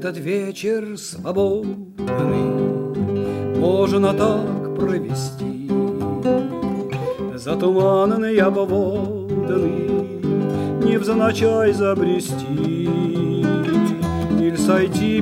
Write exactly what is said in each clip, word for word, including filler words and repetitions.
этот вечер свободный можно так провести. За туманный обводный невзначай забрести, или сойти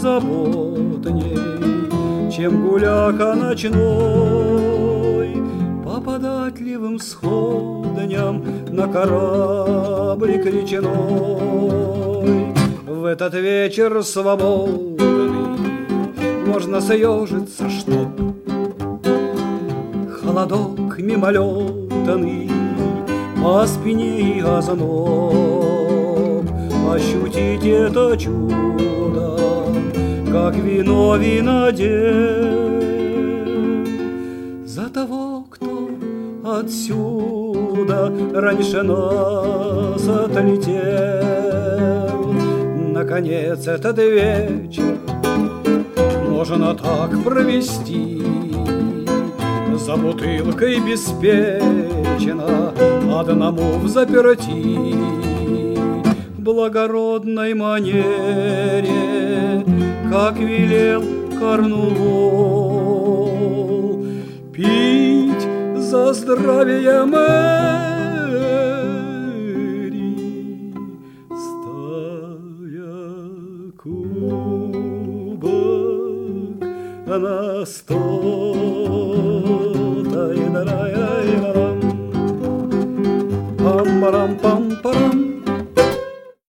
беззаботней, чем гуляка ночной, по податливым сходням на кораблик речной. В этот вечер свободный можно съежиться, чтоб холодок мимолетный по спине и озноб ощутить это чудо, как вино винодел. За того, кто отсюда раньше нас отлетел, наконец этот вечер можно так провести. За бутылкой беспечно одному взаперти, в благородной манере, как велел Корнуолл, пить за здравие Мэри, ставя кубок на стол.